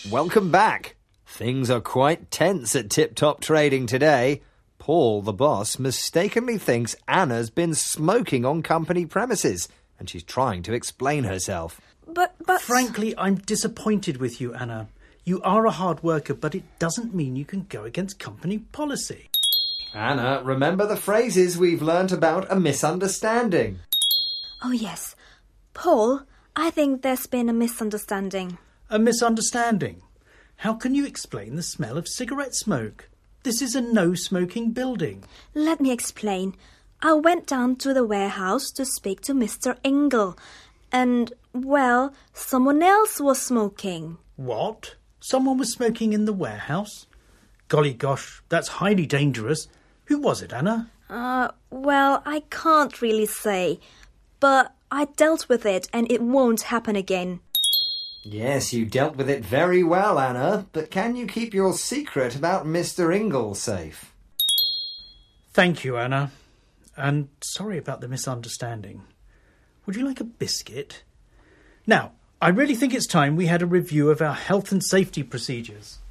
Welcome back. Things are quite tense at Tip Top Trading today. Paul, the boss, mistakenly thinks Anna's been smoking on company premises, and she's trying to explain herself. But... Frankly, I'm disappointed with you, Anna. You are a hard worker, but it doesn't mean you can go against company policy. Anna, remember the phrases we've learnt about a misunderstanding. Oh, yes. Paul, I think there's been a misunderstanding. A misunderstanding? How can you explain the smell of cigarette smoke? This is a no-smoking building. Let me explain. I went down to the warehouse to speak to Mr. Ingle. And, well, someone else was smoking. What? Someone was smoking in the warehouse? Golly gosh, that's highly dangerous. Who was it, Anna? Well, I can't really say. But I dealt with it and it won't happen again. Yes, you dealt with it very well, Anna, but can you keep your secret about Mr. Ingle safe? Thank you, Anna. And sorry about the misunderstanding. Would you like a biscuit? Now, I really think it's time we had a review of our health and safety procedures.